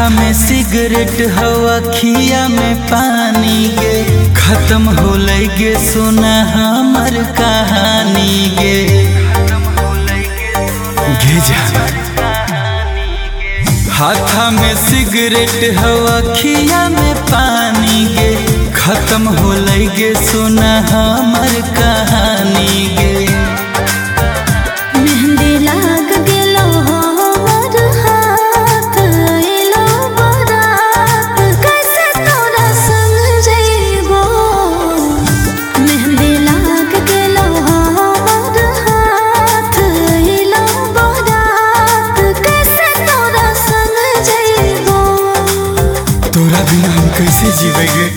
हाथा में सिगरेट हवा खिया में पानी गे खत्म होले गे सुना हमर कहानी गे जा हाथा में सिगरेट हवा खिया में पानी गे खत्म होले गे सुना हमर कहानी गे तोरा बिना हम कैसे जीवेंगे।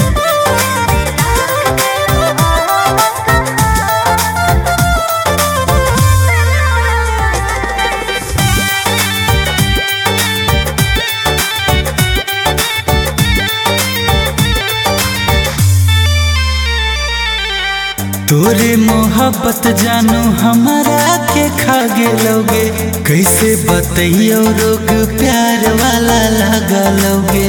तोरे मोहब्बत जानू हमारा के खा गेलोगे कैसे बतइयो रोग प्यार वाला लगलोगे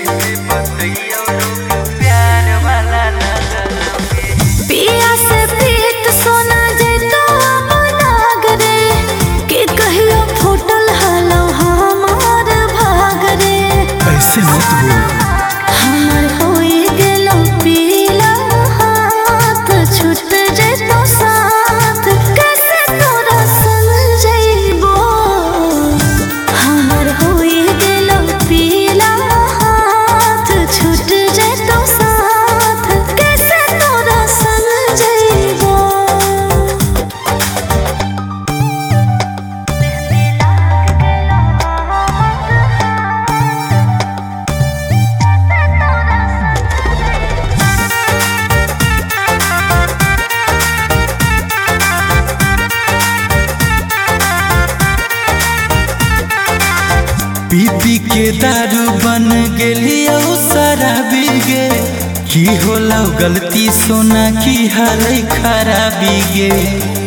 पिया से पीत सोना जैतो लाग रे कि कहियो फूटल हलो हमार भाग रे ऐसे मत बोल हमर होई गेलो पीला हाथ छूट जैतो साथ कैसे तोरा संग जइबो हमर होई गेलो पीला हाथ छूट जैतो साथ कैसे तोरा संग जइबो पी पी के दारू बन गेलियो शराबी गे की होला गलती सोना की हाल खराबी गे।